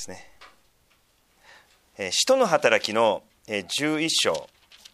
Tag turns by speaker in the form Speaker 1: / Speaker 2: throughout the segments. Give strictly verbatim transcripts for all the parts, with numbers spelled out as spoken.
Speaker 1: ですね、えー、使徒の働きのじゅういっ章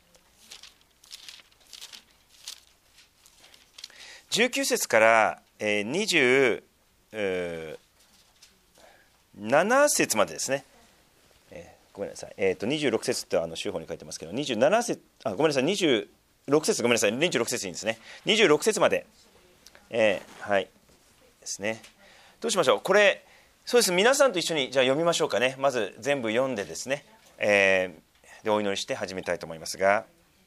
Speaker 1: じゅうきゅう節からにじゅうなな節までですね、えー、ごめんなさい、えー、とにじゅうろく節ってあの週報に書いてますけどにじゅうなな節あごめんなさいにじゅうろく節ごめんなさいにじゅうろく節いいんですねにじゅうろく節まで、えー、はいですね。どうしましょう。これそうです。皆さんと一緒にじゃあ読みましょうかね。まず全部読んでですね、えー、でお祈りして始めたいと思いますが、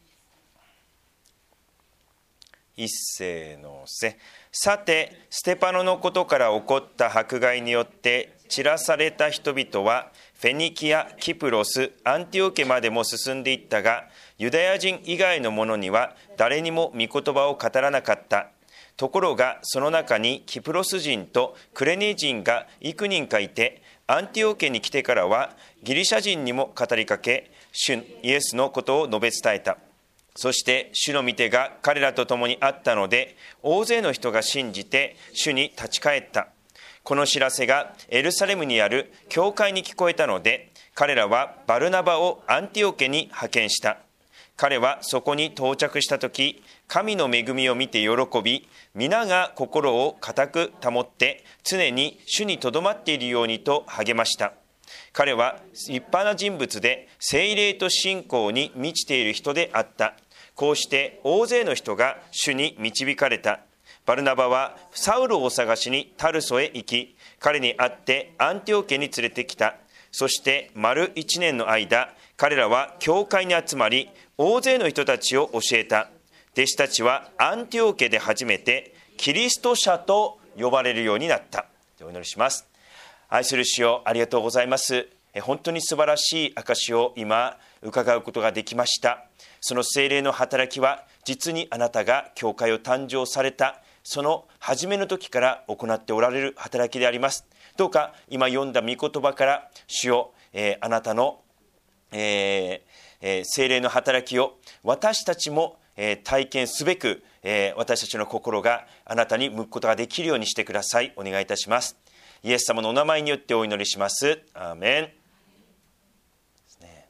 Speaker 1: 一斉のせ。さてステパノのことから起こった迫害によって散らされた人々はフェニキア、キプロス、アンティオケまでも進んでいったが、ユダヤ人以外の者には誰にも御言葉を語らなかった。ところがその中にキプロス人とクレネ人が幾人かいて、アンティオケに来てからはギリシャ人にも語りかけ、主イエスのことを述べ伝えた。そして主の御手が彼らと共にあったので、大勢の人が信じて主に立ち返った。この知らせがエルサレムにある教会に聞こえたので、彼らはバルナバをアンティオケに派遣した。彼はそこに到着したとき、神の恵みを見て喜び、皆が心を固く保って常に主にとどまっているようにと励ました。彼は立派な人物で、聖霊と信仰に満ちている人であった。こうして大勢の人が主に導かれた。バルナバはサウルを探しにタルソへ行き、彼に会ってアンティオケに連れてきた。そして丸一年の間、彼らは教会に集まり、大勢の人たちを教えた。弟子たちはアンティオケで初めてキリスト者と呼ばれるようになった。お祈りします。愛する主よ、ありがとうございます。本当に素晴らしい証を今伺うことができました。その聖霊の働きは、実にあなたが教会を誕生されたその初めの時から行っておられる働きであります。どうか今読んだ御言葉から主よ、えー、あなたの、えーえー、聖霊の働きを私たちも、えー、体験すべく、えー、私たちの心があなたに向くことができるようにしてください。お願いいたします。イエス様のお名前によってお祈りします。アーメン。ですね。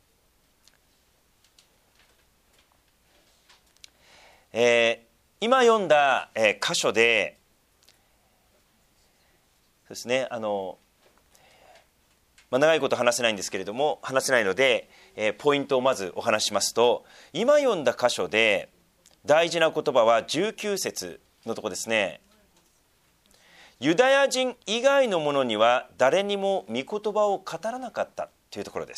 Speaker 1: えー、今読んだ、えー、箇所でですね、あの、まあ、長いこと話せないんですけれども、話せないので、えー、ポイントをまずお話しますと、今読んだ箇所で大事な言葉はじゅうきゅう節のところですね。ユダヤ人以外の者には誰にも御言葉を語らなかったというところです。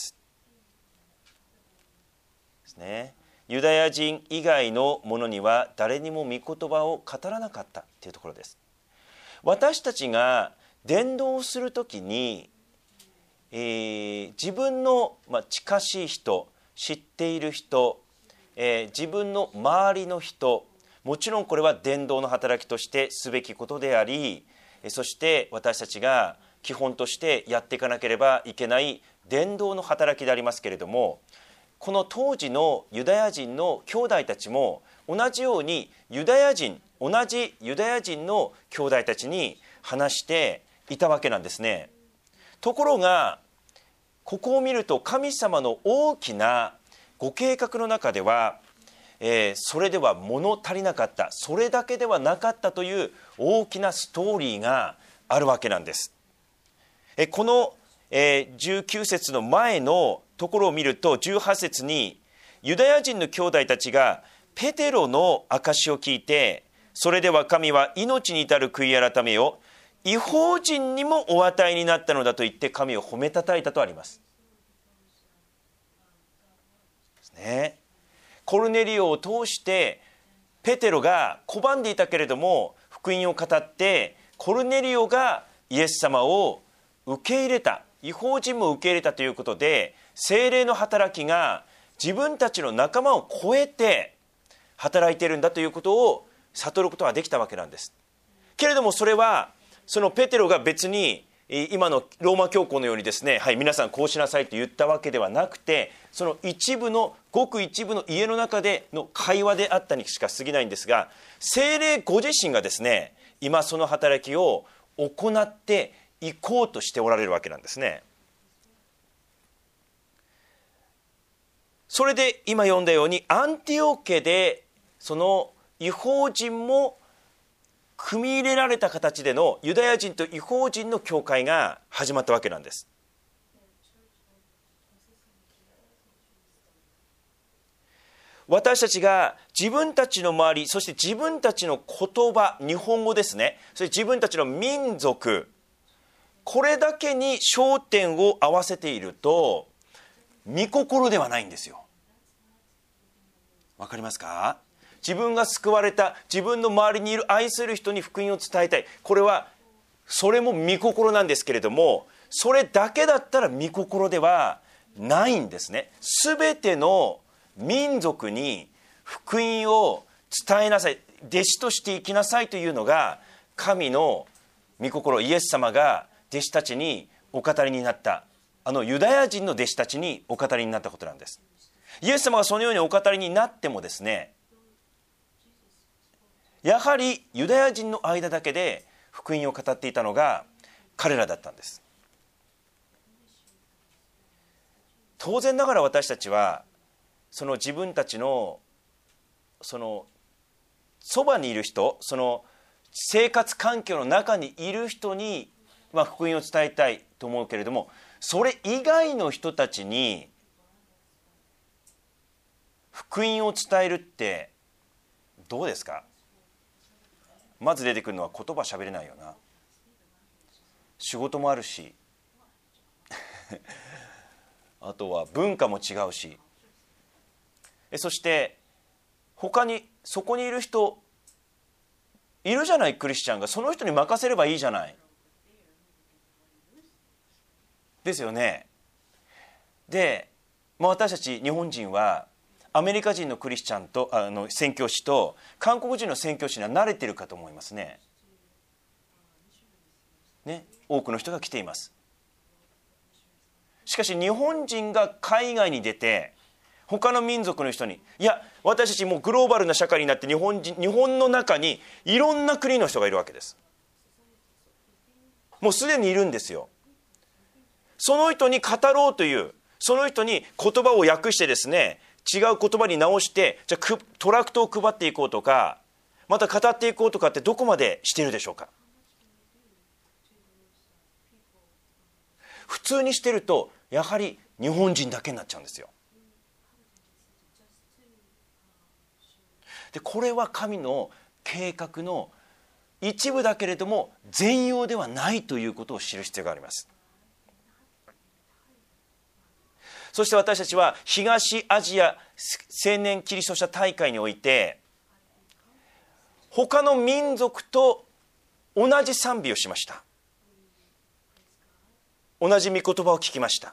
Speaker 1: ですね。ユダヤ人以外の者には誰にも御言葉を語らなかったというところです。私たちが伝道をするときに、えー、自分の、まあ、近しい人、知っている人、えー、自分の周りの人、もちろんこれは伝道の働きとしてすべきことであり、そして私たちが基本としてやっていかなければいけない伝道の働きでありますけれども、この当時のユダヤ人の兄弟たちも同じようにユダヤ人同じユダヤ人の兄弟たちに話していたわけなんですね。ところがここを見ると、神様の大きなご計画の中では、えー、それでは物足りなかった、それだけではなかったという大きなストーリーがあるわけなんです。えこの、えー、じゅうきゅう節の前のところを見ると、じゅうはち節にユダヤ人の兄弟たちがペテロの証を聞いて、それでは神は命に至る悔い改めを異邦人にもお与えになったのだと言って神を褒めたたえたとあります。ですね。コルネリオを通してペテロが拒んでいたけれども、福音を語ってコルネリオがイエス様を受け入れた、異邦人も受け入れたということで、聖霊の働きが自分たちの仲間を超えて働いているんだということを悟ることができたわけなんです。けれどもそれはそのペテロが別に今のローマ教皇のようにですね、はい、皆さんこうしなさいと言ったわけではなくて、その一部のごく一部の家の中での会話であったにしか過ぎないんですが、聖霊ご自身がですね、今その働きを行って行こうとしておられるわけなんですね。それで今読んだようにアンティオケでその異邦人も組み入れられた形でのユダヤ人と異邦人の教会が始まったわけなんです。私たちが自分たちの周り、そして自分たちの言葉、日本語ですね、そして自分たちの民族、これだけに焦点を合わせていると御心ではないんですよ。わかりますか？自分が救われた、自分の周りにいる愛する人に福音を伝えたい、これはそれも御心なんですけれども、それだけだったら御心ではないんですね。すべての民族に福音を伝えなさい、弟子として生きなさいというのが神の御心、イエス様が弟子たちにお語りになった、あのユダヤ人の弟子たちにお語りになったことなんです。イエス様がそのようにお語りになってもですね、やはりユダヤ人の間だけで福音を語っていたのが彼らだったんです。当然ながら私たちはその自分たちのそのそばにいる人、その生活環境の中にいる人に、まあ、福音を伝えたいと思うけれども、それ以外の人たちに福音を伝えるってどうですか？まず出てくるのは言葉喋れないよな、仕事もあるしあとは文化も違うし、そして他にそこにいる人いるじゃない、クリスチャンが、その人に任せればいいじゃないですよね。で、まあ、私たち日本人はアメリカ人のクリスチャンとあの宣教師と韓国人の宣教師には慣れているかと思いますね。ね、多くの人が来ています。しかし日本人が海外に出て他の民族の人に、いや私たちもうグローバルな社会になって、日本人日本の中にいろんな国の人がいるわけです。もうすでにいるんですよ。その人に語ろうという、その人に言葉を訳してですね、違う言葉に直して、じゃあトラクトを配っていこうとか、また語っていこうとかってどこまでしているでしょうか。普通にしてるとやはり日本人だけになっちゃうんですよ。でこれは神の計画の一部だけれども全容ではないということを知る必要があります。そして私たちは東アジア青年キリスト者大会において他の民族と同じ賛美をしました。同じ御言葉を聞きました。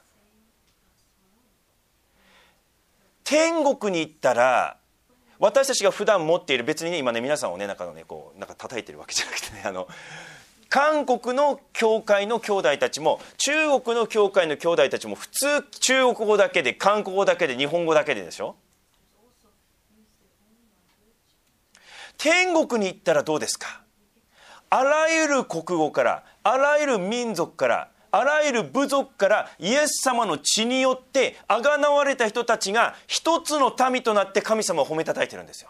Speaker 1: 天国に行ったら私たちが普段持っている、別にね今ね皆さんをねなんかねこうなんか叩いてるわけじゃなくてね、あの韓国の教会の兄弟たちも中国の教会の兄弟たちも普通中国語だけで韓国語だけで日本語だけででしょ。天国に行ったらどうですか。あらゆる国語からあらゆる民族からあらゆる部族からイエス様の血によってあがなわれた人たちが一つの民となって神様を褒めたたえてるんですよ。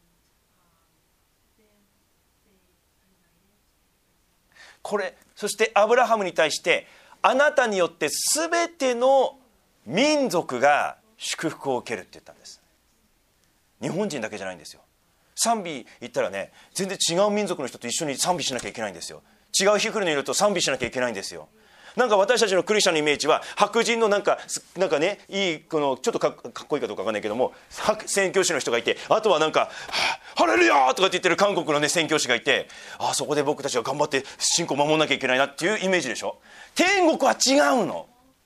Speaker 1: これそしてアブラハムに対してあなたによって全ての民族が祝福を受けるって言ったんです。日本人だけじゃないんですよ。賛美言ったらね、全然違う民族の人と一緒に賛美しなきゃいけないんですよ。違う皮膚の色と賛美しなきゃいけないんですよ。なんか私たちのクリスチャンのイメージは白人のなんかなんかねいいこのちょっと か, かっこいいかどうかわかんないけども宣教師の人がいて、あとはなんかハレルヤーとかって言ってる韓国のね宣教師がいて、あそこで僕たちは頑張って信仰を守らなきゃいけないなっていうイメージでしょ。天国は違うの。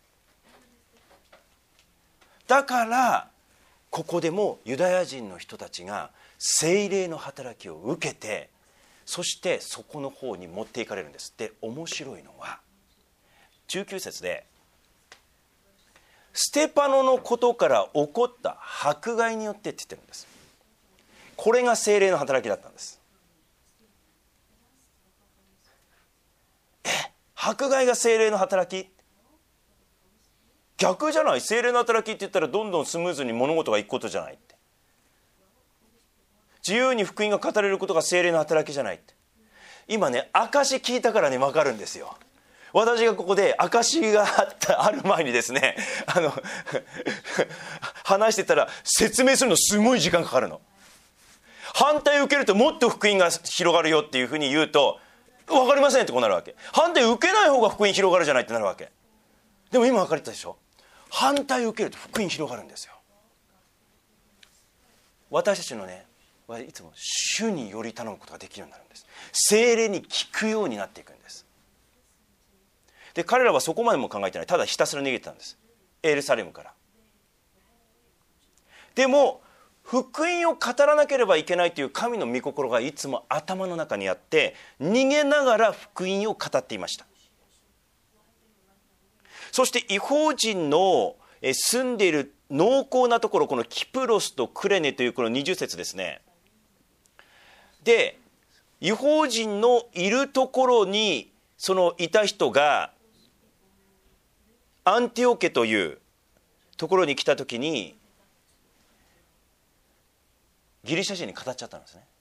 Speaker 1: だからここでもユダヤ人の人たちが聖霊の働きを受けて、そしてそこの方に持っていかれるんです。で面白いのはじゅうきゅう節でステパノのことから起こった迫害によってって言ってるんです。これが聖霊の働きだったんです。え、 迫害が聖霊の働き？逆じゃない。聖霊の働きって言ったらどんどんスムーズに物事がいくことじゃないって。自由に福音が語れることが聖霊の働きじゃないって。今ね、証聞いたからね分かるんですよ。私がここで証があったある前にですね、あの話してたら説明するのすごい時間かかるの。反対を受けるともっと福音が広がるよっていうふうに言うと、分かりませんってこうなるわけ。反対を受けない方が福音広がるじゃないってなるわけ。でも今分かれたでしょ。反対を受けると福音広がるんですよ。私たちのね、いつも主により頼むことができるようになるんです。聖霊に聞くようになっていくんです。で、彼らはそこまでも考えてない。ただひたすら逃げてたんです、エルサレムから。でも福音を語らなければいけないという神の御心がいつも頭の中にあって、逃げながら福音を語っていました。そして異邦人の住んでいる濃厚なところ、このキプロスとクレネというこのにじゅう節ですね。で、異邦人のいるところにそのいた人がアンティオケというところに来た時にギリシャ人に語っちゃったんですね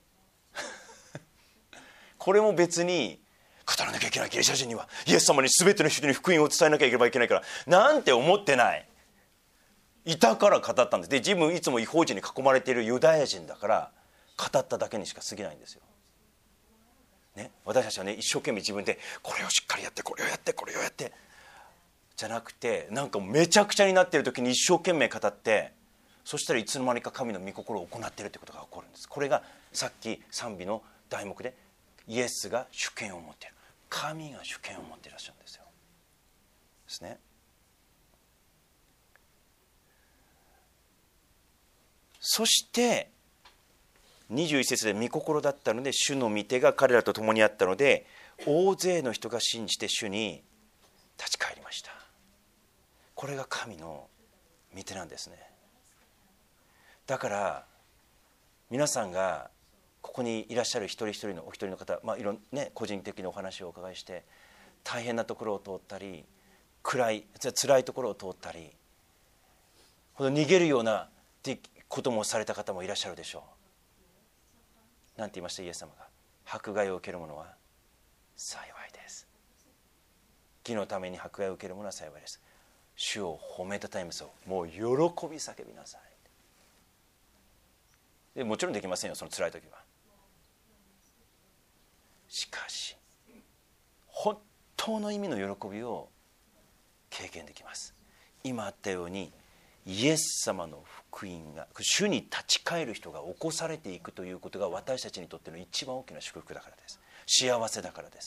Speaker 1: これも別に語らなきゃいけない。ギリシャ人にはイエス様に全ての人に福音を伝えなきゃいけないからなんて思ってない。いたから語ったんです。で、自分いつも異邦人に囲まれているユダヤ人だから語っただけにしか過ぎないんですよ、ね、私たちはね、一生懸命自分でこれをしっかりやってこれをやってこれをやってじゃなくて、なんかめちゃくちゃになっている時に一生懸命語って、そしたらいつの間にか神の御心を行っているということが起こるんです。これがさっき賛美の題目でイエスが主権を持っている、神が主権を持っていらっしゃるんですよ。ですね。そしてにじゅういち節で御心だったので主の御手が彼らと共にあったので大勢の人が信じて主に立ち返りました。これが神の御手なんですね。だから皆さんがここにいらっしゃる一人一人のお一人の方、まあいろんね、個人的なお話をお伺いして大変なところを通ったり暗い辛いところを通ったり逃げるようなこともされた方もいらっしゃるでしょう。なんて言いましたイエス様が。迫害を受ける者は幸いです。義のために迫害を受ける者は幸いです。主を褒めたたえます。もう喜び叫びなさい。でもちろんできませんよ、その辛い時は。しかし本当の意味の喜びを経験できます。今あったようにイエス様の福音が主に立ち返る人が起こされていくということが私たちにとっての一番大きな祝福だからです。幸せだからです。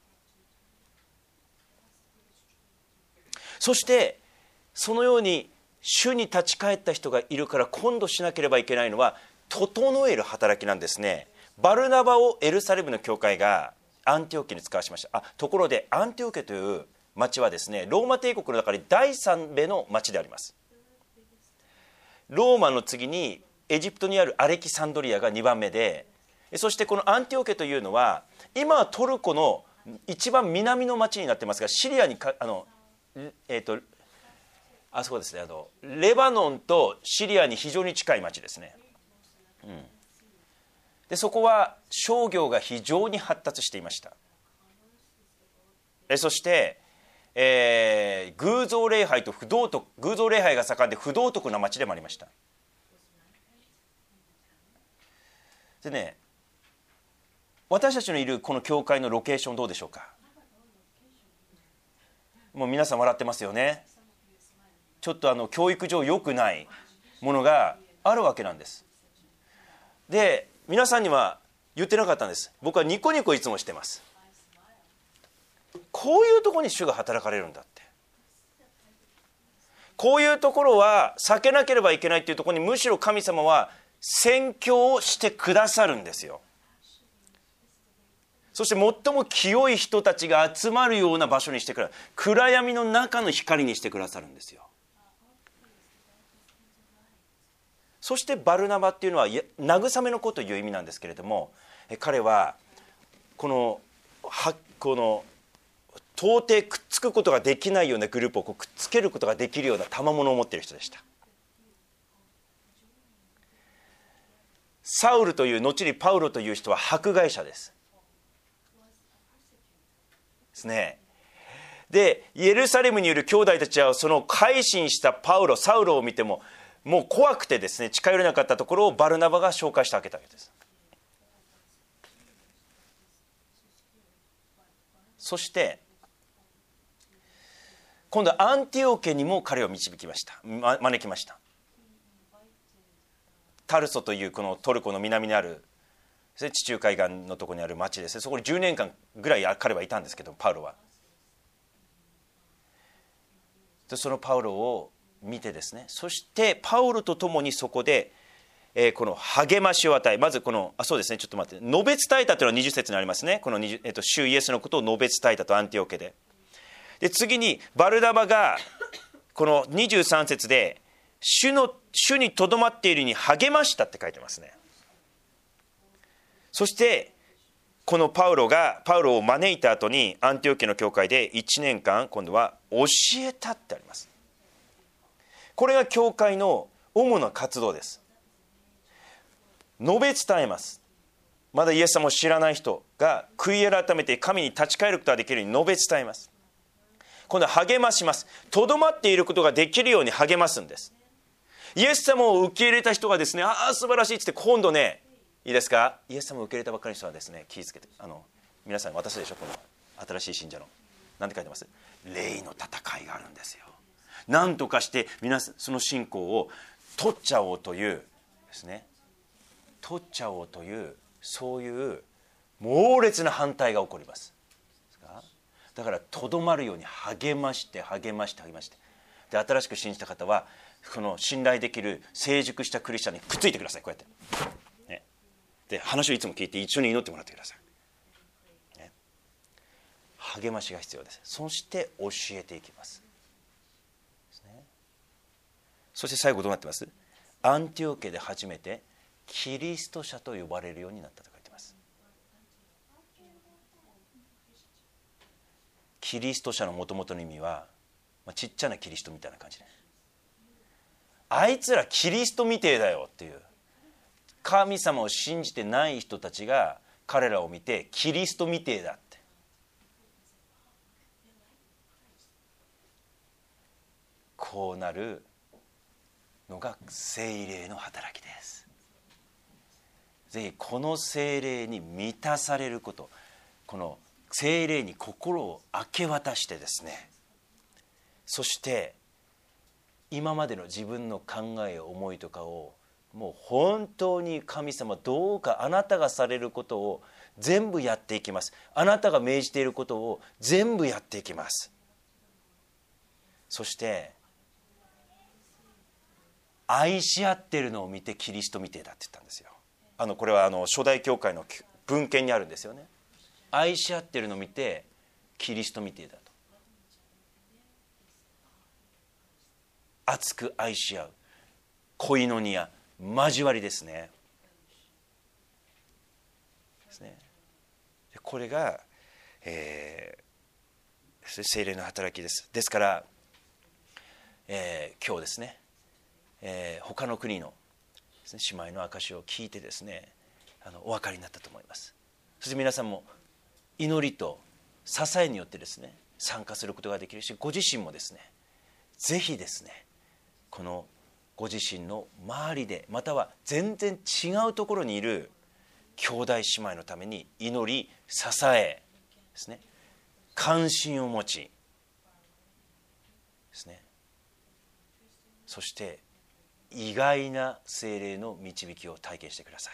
Speaker 1: そしてそのように主に立ち返った人がいるから今度しなければいけないのは整える働きなんですね。バルナバをエルサレムの教会がアンティオケに使わしました。あところでアンティオケという町はですね、ローマ帝国の中で第三目の町であります。ローマの次にエジプトにあるアレキサンドリアがにばんめで、そしてこのアンティオケというのは今はトルコの一番南の町になってますが、シリアにかあのえっ、ー、とあそこですね、あのレバノンとシリアに非常に近い町ですね、うん、でそこは商業が非常に発達していました。えそして、えー、偶像礼拝と不道徳偶像礼拝が盛んで不道徳な町でもありました。でね、私たちのいるこの教会のロケーションどうでしょうか。もう皆さん笑ってますよね。ちょっとあの教育上良くないものがあるわけなんです。で皆さんには言ってなかったんです。僕はニコニコいつもしてます。こういうところに主が働かれるんだって。こういうところは避けなければいけないっていうところにむしろ神様は宣教をしてくださるんですよ。そして最も清い人たちが集まるような場所にしてくださる。暗闇の中の光にしてくださるんですよ。そしてバルナバっていうのは慰めの子という意味なんですけれども、彼はこのはこの到底くっつくことができないようなグループをこうくっつけることができるような賜物を持っている人でした。サウルという後にパウロという人は迫害者です。ですね。でエルサレムにいる兄弟たちはその改心したパウロサウルを見てももう怖くてですね近寄れなかったところをバルナバが紹介してあげたわけです。そして今度はアンティオケにも彼を導きました、ま、招きました。タルソというこのトルコの南にある地中海岸のところにある町ですね。そこにじゅうねんかんぐらい彼はいたんですけど、パウロはでそのパウロを見てですね、そしてパウロと共にそこで、えー、この励ましを与え、まずこのあそうですねちょっと待って述べ伝えたというのはにじゅっ節にありますね。このにじゅう、えー、と主イエスのことを述べ伝えたとアンティオケで。で次にバルナバがこのにじゅうさん節で主の主にとどまっているに励ましたって書いてますね。そしてこのパウロがパウロを招いた後にアンティオケの教会でいちねんかん今度は教えたってあります。これが教会の主な活動です。述べ伝えます。まだイエス様を知らない人が悔い改めて神に立ち返ることができるように述べ伝えます。今度は励まします。とどまっていることができるように励ますんです。イエス様を受け入れた人がですね、ああ素晴らしいって言って今度ね、いいですか、イエス様を受け入れたばっかりの人はですね、気をつけて、あの皆さん私でしょ、この新しい信者の何て書いてます？霊の戦いがあるんですよ。何とかして皆さんその信仰を取っちゃおうというですね、取っちゃおうというそういう猛烈な反対が起こります。だからとどまるように励まして励まして励まして、で新しく信じた方はこの信頼できる成熟したクリスチャンにくっついてください。こうやって、ね、で話をいつも聞いて一緒に祈ってもらってください、ね、励ましが必要です。そして教えていきます、ね、そして最後どうなってます？アンティオケで初めてキリスト者と呼ばれるようになったと書いてます。キリスト者のもともとの意味は、まあ、ちっちゃなキリストみたいな感じで、あいつらキリストみてえだよっていう、神様を信じてない人たちが彼らを見てキリストみてえだって、こうなるのが聖霊の働きです。ぜひこの聖霊に満たされること、この聖霊に心を明け渡してですね、そして今までの自分の考え思いとかをもう本当に神様どうかあなたがされることを全部やっていきます。あなたが命じていることを全部やっていきます。そして愛し合っているのを見てキリストみてえだって言ったんですよ。あのこれはあの初代教会の文献にあるんですよね。愛し合っているのを見てキリストみてえだと。熱く愛し合うコイノニア、交わりですね。ですね。これが、えー、聖霊の働きです。ですから、えー、今日ですね、えー、他の国のですね、姉妹の証を聞いてですね、あのお分かりになったと思います。そして皆さんも祈りと支えによってですね参加することができるし、ご自身もですねぜひですねこのご自身の周りでまたは全然違うところにいる兄弟姉妹のために祈り支えですね、関心を持ちですね、そして意外な聖霊の導きを体験してください。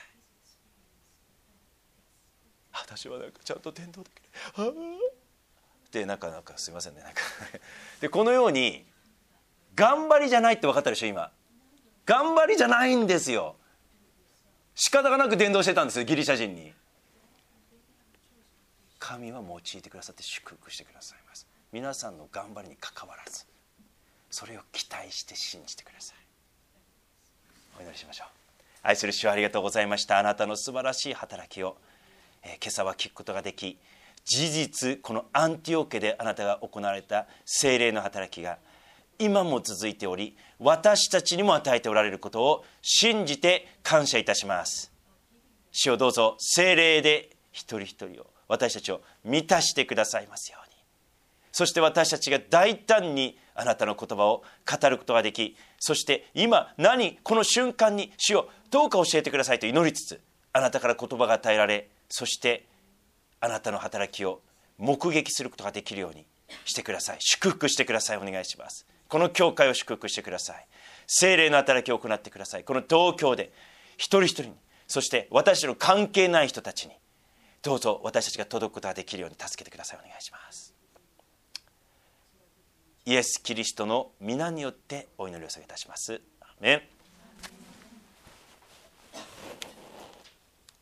Speaker 1: 私はなんかちゃんと伝道できるでなんかなんかすいませんねなんかでこのように頑張りじゃないって分かったでしょ。今頑張りじゃないんですよ。仕方がなく伝道してたんですよ、ギリシャ人に。神は用いてくださって祝福してくださいます。皆さんの頑張りに関わらずそれを期待して信じてください。お祈りしましょう。愛する主、ありがとうございました。あなたの素晴らしい働きを、えー、今朝は聞くことができ、 事実このアンティオケであなたが行われた聖霊の働きが今も続いており、私たちにも与えておられることを信じて感謝いたします。主をどうぞ聖霊で一人一人を、私たちを満たしてくださいますように。そして私たちが大胆にあなたの言葉を語ることができ、そして今何この瞬間に主をどうか教えてくださいと祈りつつ、あなたから言葉が与えられ、そしてあなたの働きを目撃することができるようにしてください。祝福してください。お願いします。この教会を祝福してください。聖霊の働きを行ってください。この東京で一人一人に、そして私たちの関係ない人たちに、どうぞ私たちが届くことができるように助けてください。お願いします。イエス・キリストの皆によってお祈りを下げいたします。アーメン。